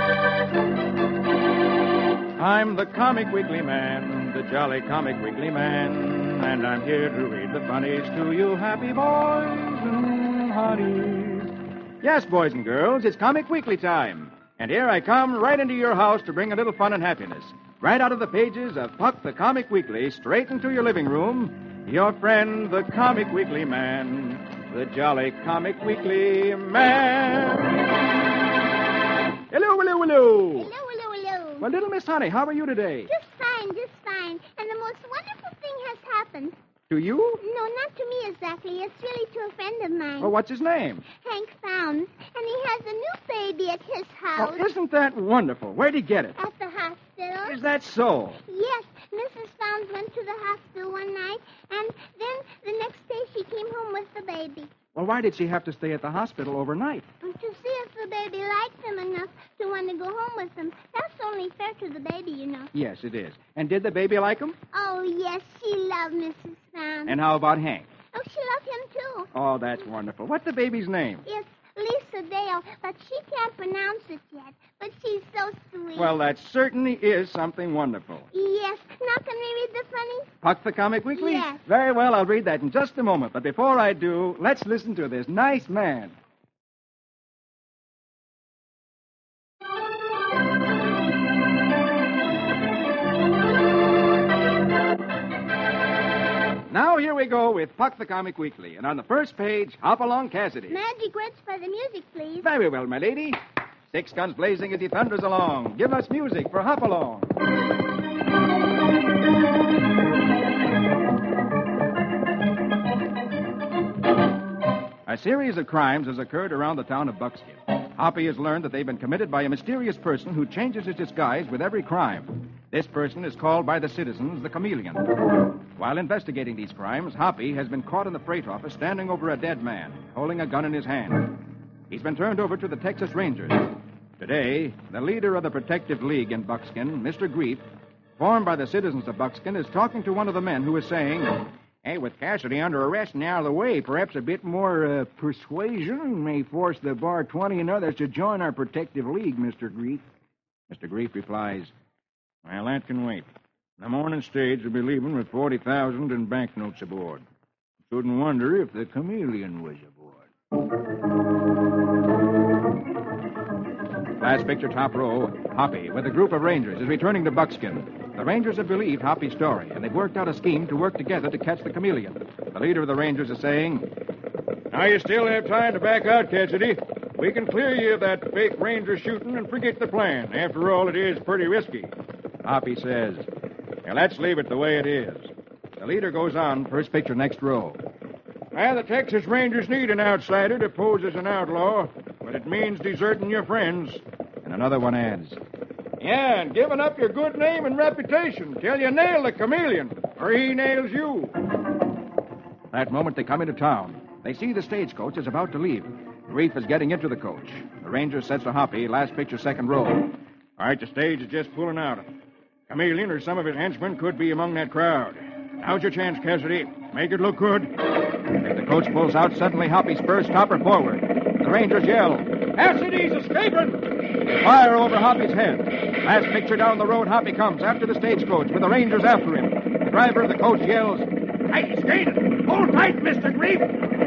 I'm the Comic Weekly Man, the jolly Comic Weekly Man, and I'm here to read the funnies to you happy boys and hearties. Yes, boys and girls, it's Comic Weekly time. And here I come right into your house to bring a little fun and happiness. Right out of the pages of Puck the Comic Weekly, straight into your living room, your friend, the Comic Weekly Man, the jolly Comic Weekly Man. Hello, hello, hello. Hello, hello, hello. Well, little Miss Honey, how are you today? Just fine, just fine. And the most wonderful thing has happened. To you? No, not to me exactly. It's really to a friend of mine. Well, what's his name? Hank Founds. And he has a new baby at his house. Oh, isn't that wonderful? Where'd he get it? At the hospital. Is that so? Yes. Mrs. Founds went to the hospital one night, and then the next day she came home with the baby. Well, why did she have to stay at the hospital overnight? To see if the baby liked him enough to want to go home with him. That's only fair to the baby, you know. Yes, it is. And did the baby like him? Oh, yes, she loved Mrs. Founds. And how about Hank? Oh, she loved him, too. Oh, that's wonderful. What's the baby's name? It's Lisa Dale, but she can't pronounce it yet. But she's so sweet. Well, that certainly is something wonderful. Yes. Now can we read the funny? Puck the Comic Weekly? Yes. Very well, I'll read that in just a moment. But before I do, let's listen to this nice man. Now here we go with Puck the Comic Weekly. And on the first page, Hopalong Cassidy. Magic words for the music, please. Very well, my lady. 6 guns blazing as he thunders along. Give us music for Hopalong. A series of crimes has occurred around the town of Buckskin. Hoppy has learned that they've been committed by a mysterious person who changes his disguise with every crime. This person is called by the citizens the Chameleon. While investigating these crimes, Hoppy has been caught in the freight office standing over a dead man, holding a gun in his hand. He's been turned over to the Texas Rangers. Today, the leader of the Protective League in Buckskin, Mr. Grief, formed by the citizens of Buckskin, is talking to one of the men who is saying, "Hey, with Cassidy under arrest and out of the way, perhaps a bit more persuasion may force the Bar 20 and others to join our Protective League, Mr. Grief." Mr. Grief replies, "Well, that can wait. The morning stage will be leaving with 40,000 in banknotes aboard. Shouldn't wonder if the Chameleon was aboard." Last picture, top row, Hoppy, with a group of Rangers, is returning to Buckskin. The Rangers have believed Hoppy's story, and they've worked out a scheme to work together to catch the Chameleon. The leader of the Rangers is saying, "Now you still have time to back out, Cassidy. We can clear you of that fake Ranger shooting and forget the plan. After all, it is pretty risky." Hoppy says, "Well, let's leave it the way it is." The leader goes on, first picture, next row. "Well, the Texas Rangers need an outsider to pose as an outlaw, but it means deserting your friends." And another one adds, "Yeah, and giving up your good name and reputation till you nail the Chameleon, or he nails you." That moment they come into town. They see the stagecoach is about to leave. Grief is getting into the coach. The Ranger says to Hoppy, last picture, second row, "All right, the stage is just pulling out. Chameleon or some of his henchmen could be among that crowd. Now's your chance, Cassidy. Make it look good." As the coach pulls out, suddenly Hoppy spurs Topper forward. The Rangers yell, "Cassidy's escaping!" They fire over Hoppy's head. Last picture, down the road, Hoppy comes after the stagecoach with the Rangers after him. The driver of the coach yells, "Tight skated! Hold tight, Mr. Grief!"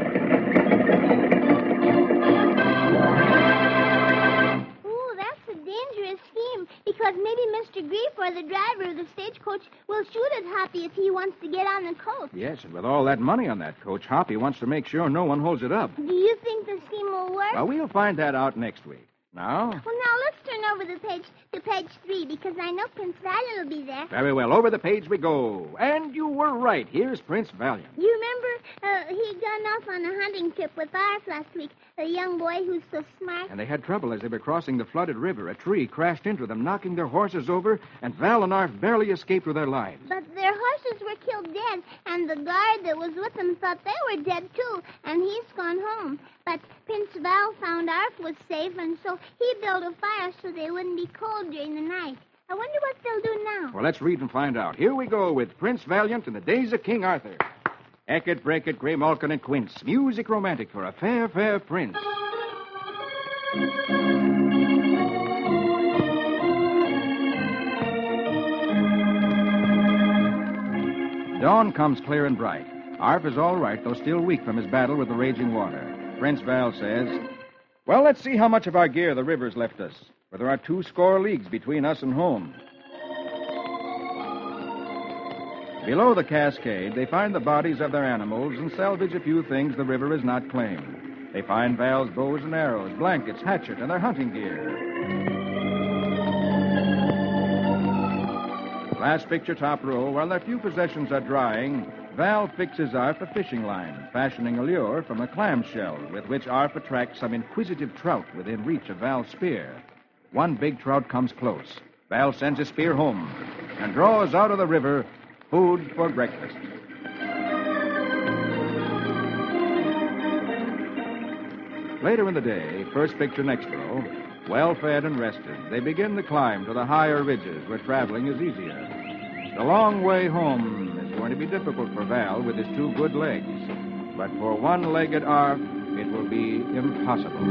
Ooh, that's a dangerous scheme, because maybe Mr. Grief or the driver of the stagecoach will shoot at Hoppy if he wants to get on the coach. Yes, and with all that money on that coach, Hoppy wants to make sure no one holds it up. Do you think the scheme will work? Well, we'll find that out next week. Now? Well, now let's turn over the page to page 3, because I know Prince Valiant will be there. Very well, over the page we go. And you were right. Here's Prince Valiant. You remember he'd gone off on a hunting trip with Arf last week, a young boy who's so smart. And they had trouble as they were crossing the flooded river. A tree crashed into them, knocking their horses over, and Val and Arf barely escaped with their lives. But their horses were killed dead, and the guard that was with them thought they were dead, too, and he's gone home. But Prince Val found Arf was safe, and so he built a fire so they wouldn't be cold during the night. I wonder what they'll do now. Well, let's read and find out. Here we go with Prince Valiant in the days of King Arthur. Eckert, Brackett, Grey Malkin, and Quince. Music romantic for a fair, fair prince. dawn comes clear and bright. Arf is all right, though still weak from his battle with the raging water. Prince Val says, "Well, let's see how much of our gear the river's left us, for there are 200 leagues between us and home." Below the cascade, they find the bodies of their animals and salvage a few things the river has not claimed. They find Val's bows and arrows, blankets, hatchet, and their hunting gear. Last picture, top row. While their few possessions are drying, Val fixes Arf a fishing line, fashioning a lure from a clamshell with which Arf attracts some inquisitive trout within reach of Val's spear. One big trout comes close. Val sends his spear home and draws out of the river food for breakfast. Later in the day, first picture, next row, well fed and rested, they begin the climb to the higher ridges where traveling is easier. The long way home is going to be difficult for Val with his 2 good legs, but for one-legged Arf, it will be impossible.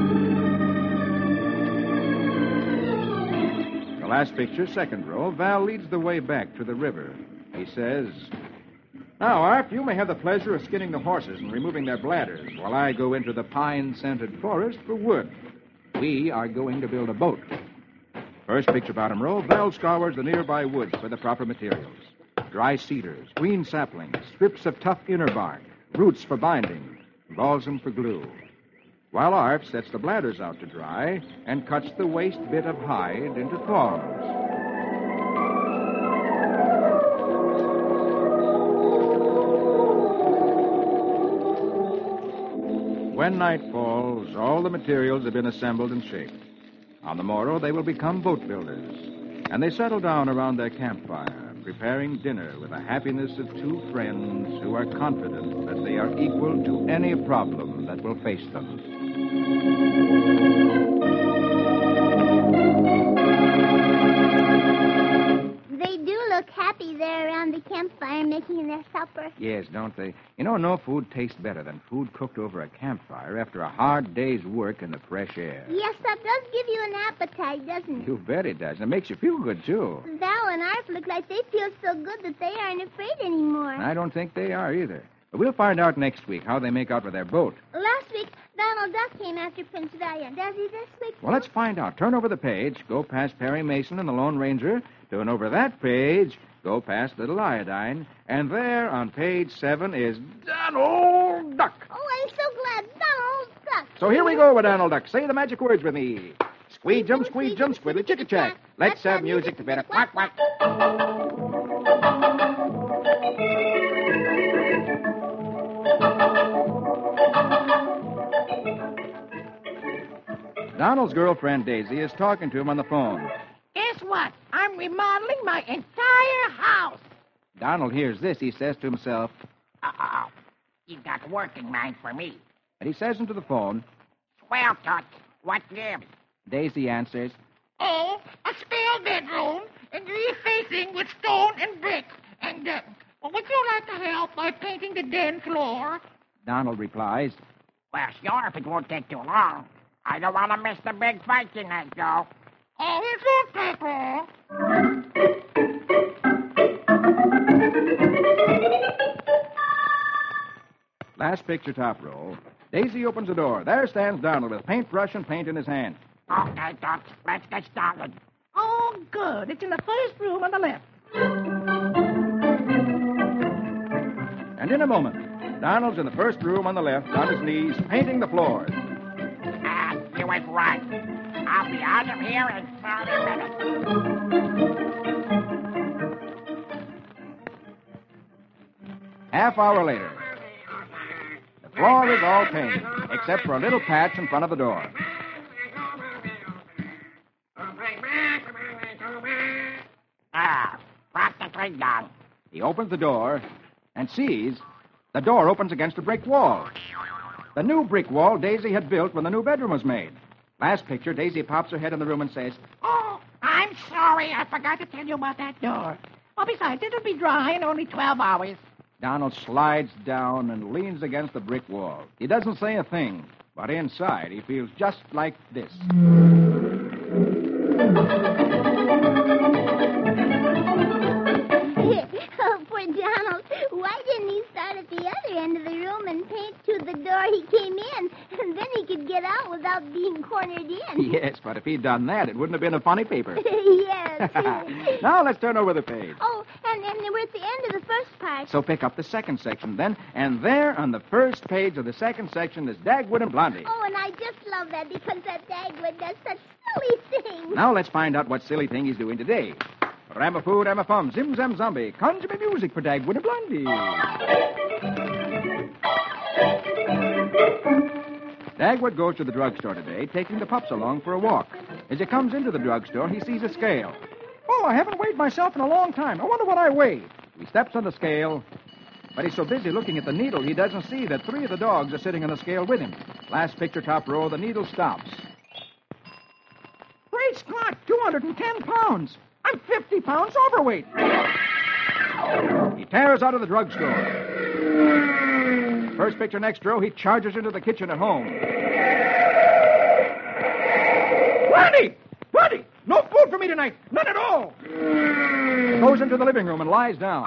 The last picture, second row, Val leads the way back to the river. He says, "Now, Arf, you may have the pleasure of skinning the horses and removing their bladders while I go into the pine-scented forest for wood. We are going to build a boat." First picture, bottom row, Val scours the nearby woods for the proper materials. Dry cedars, green saplings, strips of tough inner bark, roots for binding, balsam for glue. While Arf sets the bladders out to dry and cuts the waste bit of hide into thongs. When night falls, all the materials have been assembled and shaped. On the morrow, they will become boat builders. And they settle down around their campfire, preparing dinner with the happiness of 2 friends who are confident that they are equal to any problem that will face them. They do look happy there around the campfire making their supper. Yes, don't they? You know, no food tastes better than food cooked over a campfire after a hard day's work in the fresh air. Yes, that does give you an appetite, doesn't it? You bet it does. And it makes you feel good, too. Val and Arf look like they feel so good that they aren't afraid anymore. I don't think they are either. But we'll find out next week how they make out with their boat. Last week, Donald Duck came after Prince Valiant. Does he this week? Well, let's find out. Turn over the page, go past Perry Mason and the Lone Ranger. Turn over that page, go past Little Iodine, and there on page 7 is Donald Duck. Oh, I'm so glad. Donald Duck. So here we go with Donald Duck. Say the magic words with me. Squeejum, squeejum, squiddly chicka chack. Let's have music to better quack quack. Donald's girlfriend, Daisy, is talking to him on the phone. Guess what? I'm remodeling my entire house. Donald hears this. He says to himself, Uh-oh. You got working mind for me. and he says into the phone. Swell, Tut. What gives? Daisy answers, Oh, a spare bedroom and refacing with stone and brick. And, would you like to help by painting the den floor? Donald replies, Well, sure, if it won't take too long. I don't want to miss the big fight tonight, though. Oh, it won't take long. Last picture, top row. Daisy opens the door. There stands Donald with paintbrush and paint in his hand. Okay, Tut, let's get started. Oh, good. It's in the first room on the left. And in a moment, Donald's in the first room on the left, on his knees, painting the floors. Ah, you was right. I'll be out of here in 30 minutes. Half hour later, the floor is all painted, except for a little patch in front of the door. Ah, practically done. He opens the door and sees the door opens against a brick wall. The new brick wall Daisy had built when the new bedroom was made. Last picture, Daisy pops her head in the room and says, Oh, I'm sorry. I forgot to tell you about that door. Oh, besides, it'll be dry in only 12 hours. Donald slides down and leans against the brick wall. He doesn't say a thing, but inside he feels just like this. Oh, poor Donald. the other end of the room and paint to the door he came in, and then he could get out without being cornered in. Yes, but if he'd done that, it wouldn't have been a funny paper. Yes. Now let's turn over the page. Oh, and we're at the end of the first part. So pick up the second section then, and there on the first page of the second section is Dagwood and Blondie. Oh, and I just love that because that Dagwood does such silly things. Now let's find out what silly thing he's doing today. Ramafoo, Ramafum, Zim Zam Zombie, conjure me music for Dagwood and Blondie. Dagwood goes to the drugstore today, taking the pups along for a walk. As he comes into the drugstore, he sees a scale. Oh, I haven't weighed myself in a long time. I wonder what I weigh. He steps on the scale, but he's so busy looking at the needle, he doesn't see that 3 of the dogs are sitting on the scale with him. Last picture, top row, the needle stops. Great Scott, 210 pounds. I'm 50 pounds overweight. He tears out of the drugstore. First picture, next row, he charges into the kitchen at home. Blondie! Blondie! No food for me tonight. None at all. He goes into the living room and lies down.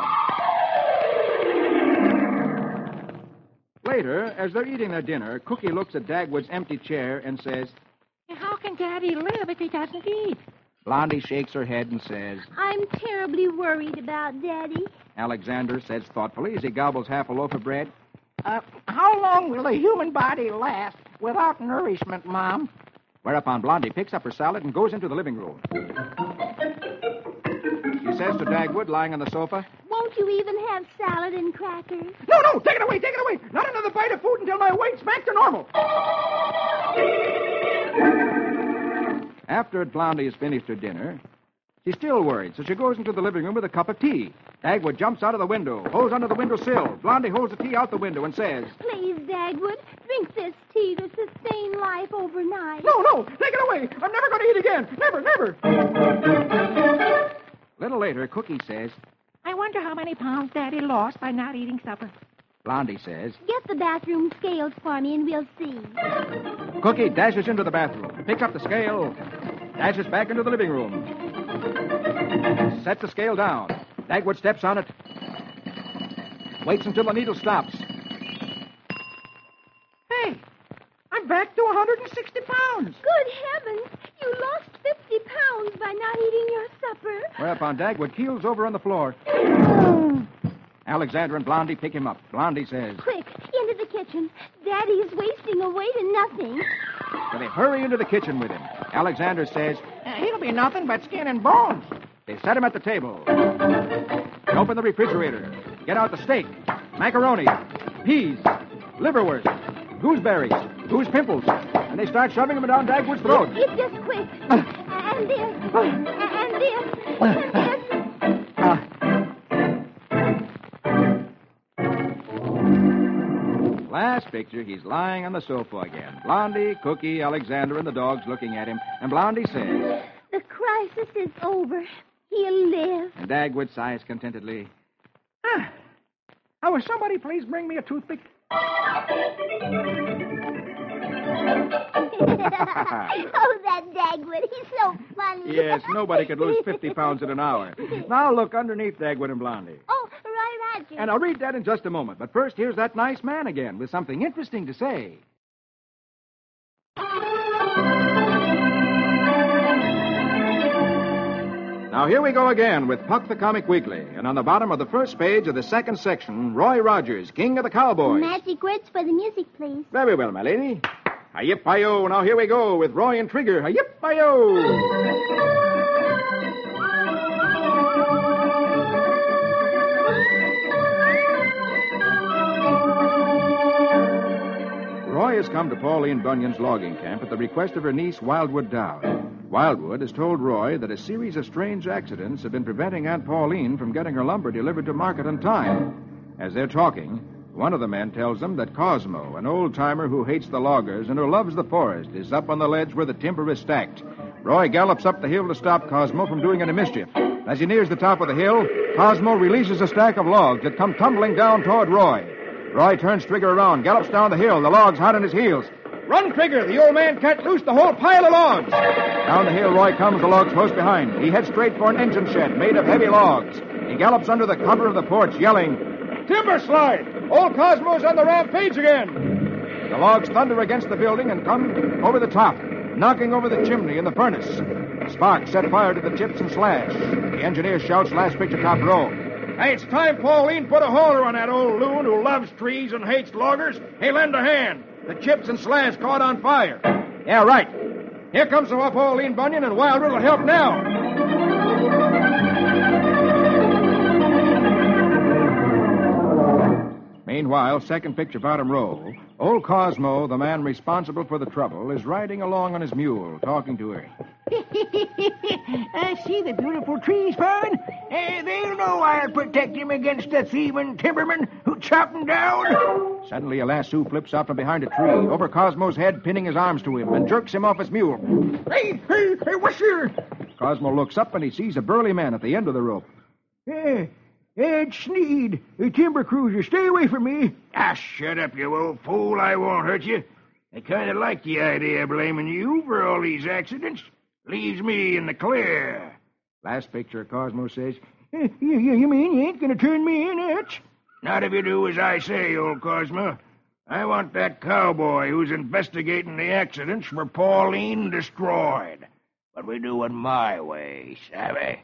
Later, as they're eating their dinner, Cookie looks at Dagwood's empty chair and says, How can Daddy live if he doesn't eat? Blondie shakes her head and says, I'm terribly worried about Daddy. Alexander says thoughtfully as he gobbles half a loaf of bread, How long will the human body last without nourishment, Mom? Whereupon Blondie picks up her salad and goes into the living room. She says to Dagwood, lying on the sofa, Won't you even have salad and crackers? No, take it away. Not another bite of food until my weight's back to normal. After Blondie has finished her dinner, she's still worried, so she goes into the living room with a cup of tea. Dagwood jumps out of the window, holds under the windowsill. Blondie holds the tea out the window and says, Please, Dagwood, drink this tea to sustain life overnight. No, take it away. I'm never going to eat again. Never. A little later, Cookie says, I wonder how many pounds Daddy lost by not eating supper. Blondie says, Get the bathroom scales for me and we'll see. Cookie dashes into the bathroom, picks up the scale, dashes back into the living room, sets the scale down. Dagwood steps on it, waits until the needle stops. Hey, I'm back to 160 pounds. Good heavens, you lost 50 pounds by not eating your supper. Whereupon Dagwood keels over on the floor. Alexander and Blondie pick him up. Blondie says, Quick, into the kitchen. Daddy's wasting away to nothing. So they hurry into the kitchen with him. Alexander says, He'll be nothing but skin and bones. They set him at the table. They open the refrigerator. Get out the steak, macaroni, peas, liverwurst, gooseberries, goose pimples. And they start shoving them down Dagwood's throat. It's just quick. And this. And this. Last picture, he's lying on the sofa again. Blondie, Cookie, Alexander, and the dogs looking at him. And Blondie says, The crisis is over. He'll live. And Dagwood sighs contentedly. Oh, will somebody please bring me a toothpick? Oh, that Dagwood. He's so funny. Yes, nobody could lose 50 pounds in an hour. Now look underneath Dagwood and Blondie. Oh, right, Roger. And I'll read that in just a moment. But first, here's that nice man again with something interesting to say. Now, here we go again with Puck the Comic Weekly. And on the bottom of the first page of the second section, Roy Rogers, King of the Cowboys. Magic words for the music, please. Very well, my lady. Hi-yip-hi-yo. Now, here we go with Roy and Trigger. Hi-yip-hi-yo. Roy has come to Pauline Bunyan's logging camp at the request of her niece, Wildwood Dowd. Wildwood has told Roy that a series of strange accidents have been preventing Aunt Pauline from getting her lumber delivered to market on time. As they're talking, one of the men tells them that Cosmo, an old-timer who hates the loggers and who loves the forest, is up on the ledge where the timber is stacked. Roy gallops up the hill to stop Cosmo from doing any mischief. As he nears the top of the hill, Cosmo releases a stack of logs that come tumbling down toward Roy. Roy turns Trigger around, gallops down the hill, the logs hot on his heels. Run, Trigger! The old man can't loose the whole pile of logs! Down the hill Roy comes, the logs close behind. He heads straight for an engine shed made of heavy logs. He gallops under the cover of the porch, yelling, Timber slide! Old Cosmo's on the rampage again. The logs thunder against the building and come over the top, knocking over the chimney and the furnace. Sparks set fire to the chips and slash. The engineer shouts last picture top row. Hey, it's time Pauline put a halter on that old loon who loves trees and hates loggers. Hey, lend a hand. The chips and slash caught on fire. Yeah, right. Here comes the Pauline Bunyan, and Wilder will help now. Meanwhile, second picture bottom row, old Cosmo, the man responsible for the trouble, is riding along on his mule, talking to her. I see the beautiful trees, Fern. They'll know I'll protect him against the thieving timbermen who chop him down. Suddenly, a lasso flips out from behind a tree, over Cosmo's head, pinning his arms to him, and jerks him off his mule. Hey, what's here? Cosmo looks up, and he sees a burly man at the end of the rope. Ed Sneed, a timber cruiser. Stay away from me. Ah, shut up, you old fool. I won't hurt you. I kind of like the idea of blaming you for all these accidents. Leaves me in the clear. Last picture, Cosmo says. You mean you ain't going to turn me in, Etch? Not if you do as I say, old Cosmo. I want that cowboy who's investigating the accidents for Pauline destroyed. But we do it my way, savvy?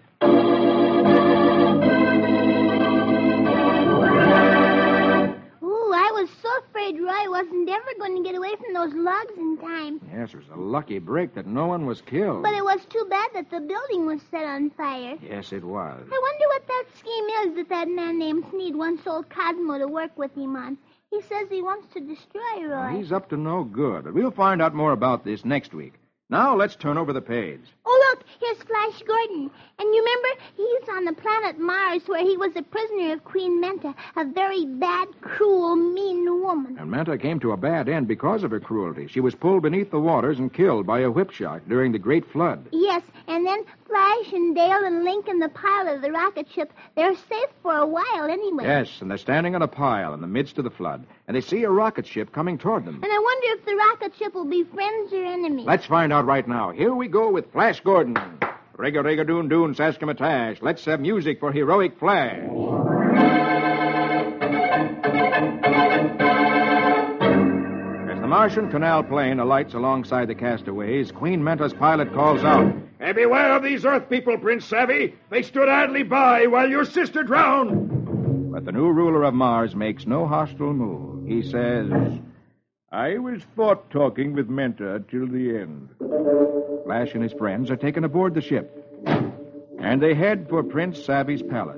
I was so afraid Roy wasn't ever going to get away from those logs in time. Yes, it was a lucky break that no one was killed. But it was too bad that the building was set on fire. Yes, it was. I wonder what that scheme is that man named Sneed once told Cosmo to work with him on. He says he wants to destroy Roy. He's up to no good. But we'll find out more about this next week. Now let's turn over the page. Oh, look, here's Flash Gordon. And you remember, he's on the planet Mars where he was a prisoner of Queen Menta, a very bad, cruel, mean woman. And Menta came to a bad end because of her cruelty. She was pulled beneath the waters and killed by a whip shark during the Great Flood. Yes, and then Flash and Dale and Link and the pilot of the rocket ship, they're safe for a while anyway. Yes, and they're standing on a pile in the midst of the flood, and they see a rocket ship coming toward them. And I wonder if the rocket ship will be friends or enemies. Let's find out right now. Here we go with Flash Gordon. Rig-a-rig-a-doon-doon, Saskimatash. Let's have music for heroic Flash. As the Martian canal plane alights alongside the castaways, Queen Menta's pilot calls out, And beware of these Earth people, Prince Savvy. They stood idly by while your sister drowned. But the new ruler of Mars makes no hostile move. He says, I was thought talking with Menta till the end. Flash and his friends are taken aboard the ship, and they head for Prince Savvy's palace.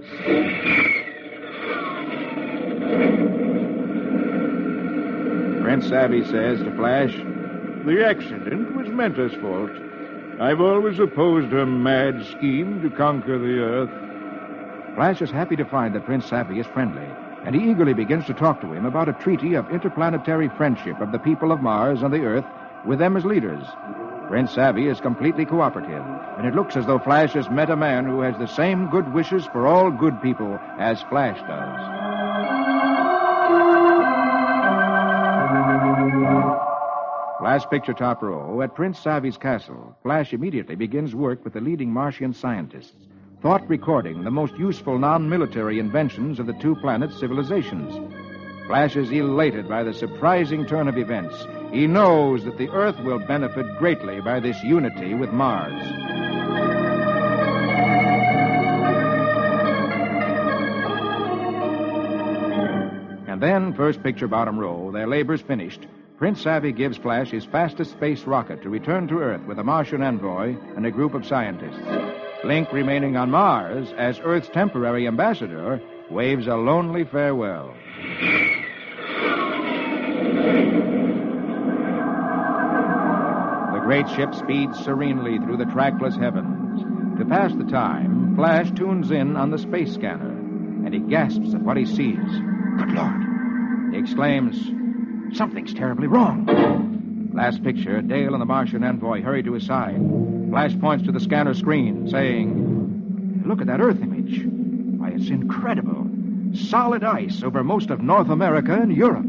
Prince Savvy says to Flash, The accident was Menta's fault. I've always opposed her mad scheme to conquer the Earth. Flash is happy to find that Prince Savvy is friendly, and he eagerly begins to talk to him about a treaty of interplanetary friendship of the people of Mars and the Earth with them as leaders. Prince Savvy is completely cooperative, and it looks as though Flash has met a man who has the same good wishes for all good people as Flash does. Last picture top row. At Prince Savvy's castle, Flash immediately begins work with the leading Martian scientists, thought recording the most useful non-military inventions of the two planets' civilizations. Flash is elated by the surprising turn of events. He knows that the Earth will benefit greatly by this unity with Mars. And then, first picture bottom row, their labors finished, Prince Savvy gives Flash his fastest space rocket to return to Earth with a Martian envoy and a group of scientists. Link, remaining on Mars as Earth's temporary ambassador, waves a lonely farewell. The great ship speeds serenely through the trackless heavens. To pass the time, Flash tunes in on the space scanner, and he gasps at what he sees. Good Lord! He exclaims, Something's terribly wrong. Last picture, Dale and the Martian envoy hurry to his side. Flash points to the scanner screen, saying, Look at that Earth image. Why, it's incredible. Solid ice over most of North America and Europe.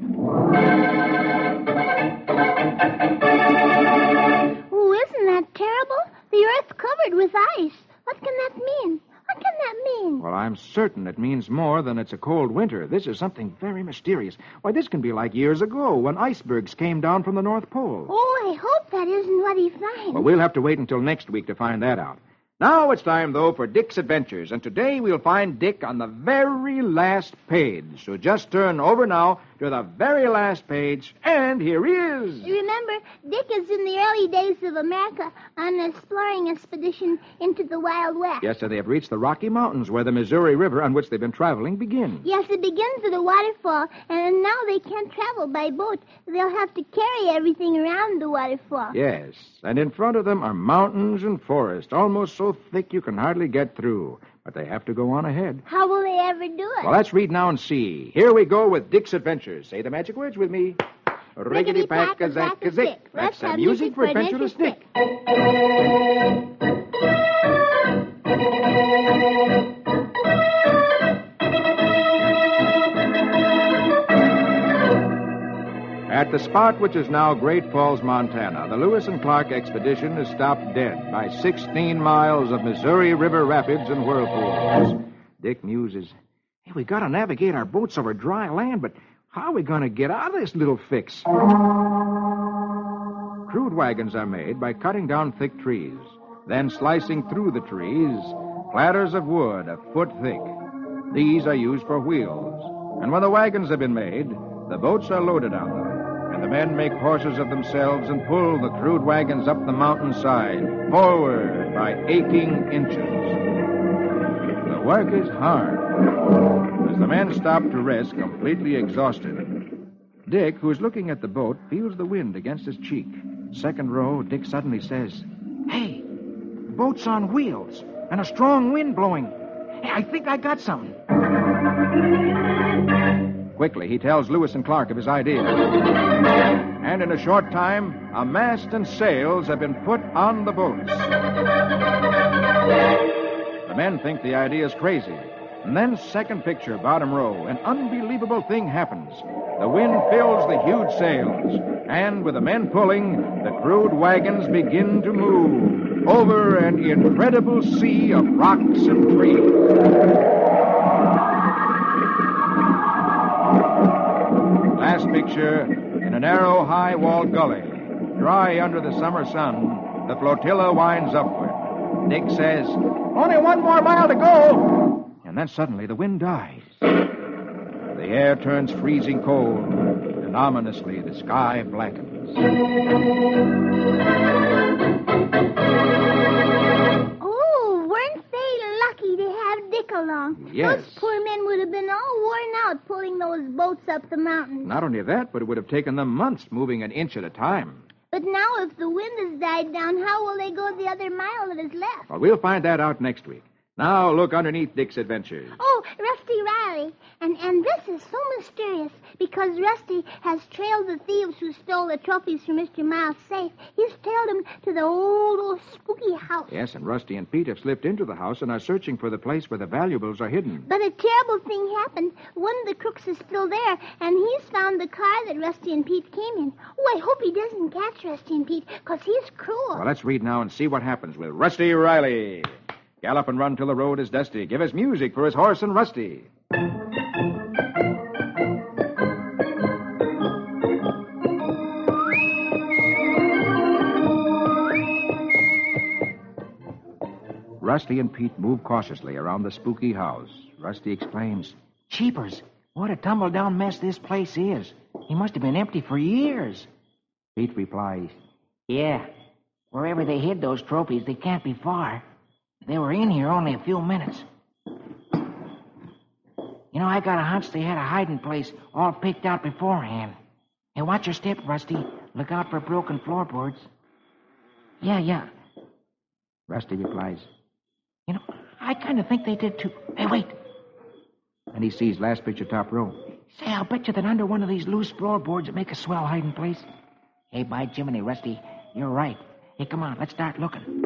Oh, isn't that terrible? The Earth covered with ice. What can that mean? What can that mean? Well, I'm certain it means more than it's a cold winter. This is something very mysterious. Why, this can be like years ago when icebergs came down from the North Pole. Oh, I hope that isn't what he finds. Well, we'll have to wait until next week to find that out. Now it's time, though, for Dick's Adventures, and today we'll find Dick on the very last page. So just turn over now to the very last page, and here he is. Remember, Dick is in the early days of America on an exploring expedition into the Wild West. Yes, sir, they have reached the Rocky Mountains where the Missouri River on which they've been traveling begins. Yes, it begins at a waterfall, and now they can't travel by boat. They'll have to carry everything around the waterfall. Yes, and in front of them are mountains and forests, almost so thick you can hardly get through. But they have to go on ahead. How will they ever do it? Well, let's read now and see. Here we go with Dick's Adventures. Say the magic words with me. Riggedy-pack-a-zack-a-zick. Let's have music for Adventurous Dick. At the spot which is now Great Falls, Montana, the Lewis and Clark expedition is stopped dead by 16 miles of Missouri River rapids and whirlpools. Dick muses, hey, we got to navigate our boats over dry land, but how are we going to get out of this little fix? Crude wagons are made by cutting down thick trees, then slicing through the trees platters of wood a foot thick. These are used for wheels, and when the wagons have been made, the boats are loaded on them. And the men make horses of themselves and pull the crude wagons up the mountainside, forward by aching inches. The work is hard. As the men stop to rest, completely exhausted, Dick, who's looking at the boat, feels the wind against his cheek. Second row, Dick suddenly says, hey, the boat's on wheels, and a strong wind blowing. Hey, I think I got something. Quickly, he tells Lewis and Clark of his idea. And in a short time, a mast and sails have been put on the boats. The men think the idea is crazy. And then, second picture, bottom row, an unbelievable thing happens. The wind fills the huge sails, and with the men pulling, the crude wagons begin to move over an incredible sea of rocks and trees. Last picture, in a narrow, high-walled gully, dry under the summer sun, the flotilla winds upward. Dick says, only one more mile to go. And then suddenly the wind dies. The air turns freezing cold, and ominously the sky blackens. Oh, weren't they lucky to have Dick along? Yes. Those poor men would have been all worn out pulling those boats up the mountain. Not only that, but it would have taken them months moving an inch at a time. But now if the wind has died down, how will they go the other mile that is left? Well, we'll find that out next week. Now look underneath Dick's Adventures. Oh, Rusty Riley. And this is so mysterious because Rusty has trailed the thieves who stole the trophies from Mr. Miles' safe. He's trailed them to the old spooky house. Yes, and Rusty and Pete have slipped into the house and are searching for the place where the valuables are hidden. But a terrible thing happened. One of the crooks is still there, and he's found the car that Rusty and Pete came in. Oh, I hope he doesn't catch Rusty and Pete, because he's cruel. Well, let's read now and see what happens with Rusty Riley. Gallop and run till the road is dusty. Give us music for his horse and Rusty. Rusty and Pete move cautiously around the spooky house. Rusty exclaims, Cheapers, what a tumble-down mess this place is. He must have been empty for years. Pete replies, Yeah, wherever they hid those trophies, they can't be far. They were in here only a few minutes. You know, I got a hunch they had a hiding place all picked out beforehand. Hey, watch your step, Rusty. Look out for broken floorboards. Yeah. Rusty replies, You know, I kind of think they did too. Hey, wait. and he sees last picture top row. Say, I'll bet you that under one of these loose floorboards it make a swell hiding place. Hey, by Jiminy, Rusty, you're right. Hey, come on, let's start looking.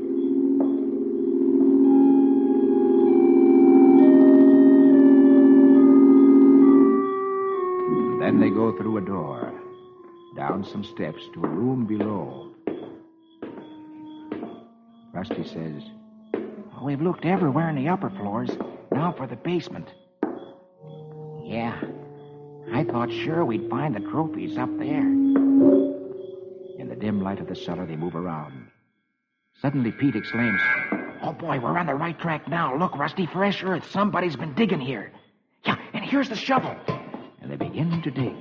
Then they go through a door, down some steps to a room below. Rusty says, We've looked everywhere in the upper floors. Now for the basement. Yeah. I thought sure we'd find the trophies up there. In the dim light of the cellar, they move around. Suddenly, Pete exclaims, "Oh, boy, we're on the right track now. Look, Rusty, fresh earth. Somebody's been digging here. Yeah, and here's the shovel." And they begin to dig.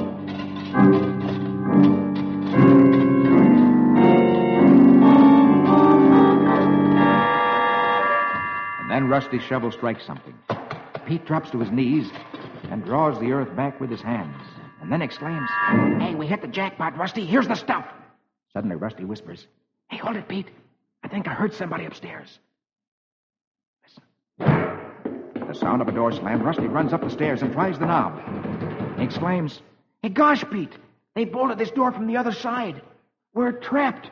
And then Rusty's shovel strikes something. Pete drops to his knees and draws the earth back with his hands, and then exclaims, "Hey, we hit the jackpot, Rusty. Here's the stuff." Suddenly, Rusty whispers, "Hey, hold it, Pete. I think I heard somebody upstairs." Listen. The sound of a door slam. Rusty runs up the stairs and tries the knob. He exclaims, "Hey, gosh, Pete. They bolted this door from the other side. We're trapped."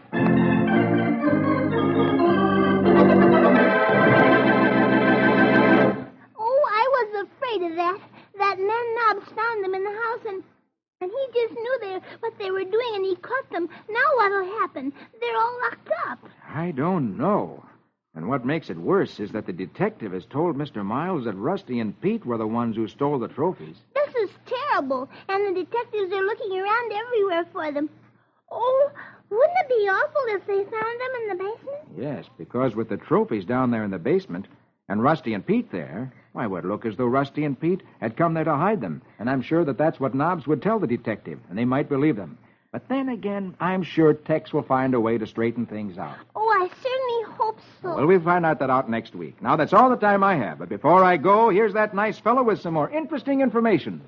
Oh, I was afraid of that. That man Nobbs found them in the house, and he just knew what they were doing, and he caught them. Now what'll happen? They're all locked up. I don't know. And what makes it worse is that the detective has told Mr. Miles that Rusty and Pete were the ones who stole the trophies. This is terrible, and the detectives are looking around everywhere for them. Oh, wouldn't it be awful if they found them in the basement? Yes, because with the trophies down there in the basement and Rusty and Pete there, why, it would look as though Rusty and Pete had come there to hide them. And I'm sure that that's what Nobbs would tell the detective, and they might believe them. But then again, I'm sure Tex will find a way to straighten things out. Oh, I certainly hope so. Well, we'll find out that out next week. Now, that's all the time I have. But before I go, here's that nice fellow with some more interesting information.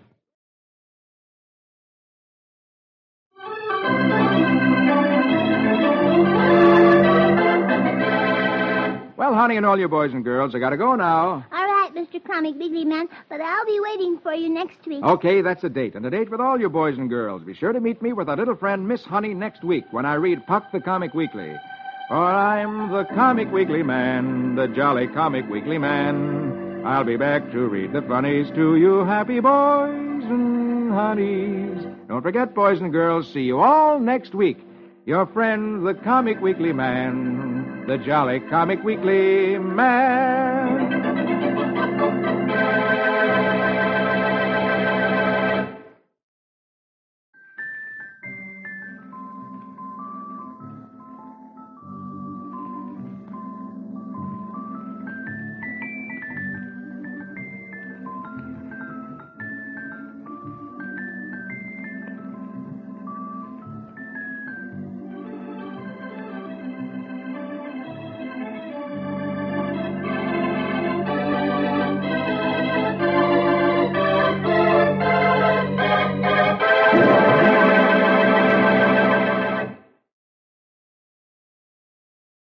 Well, honey, and all you boys and girls, I gotta go now. All right, Mr. Comic Bigly Man, but I'll be waiting for you next week. Okay, that's a date. And a date with all you boys and girls. Be sure to meet me with our little friend, Miss Honey, next week when I read Puck the Comic Weekly. For I'm the Comic Weekly Man, the jolly Comic Weekly Man. I'll be back to read the funnies to you happy boys and honeys. Don't forget, boys and girls, see you all next week. Your friend, the Comic Weekly Man, the jolly Comic Weekly Man.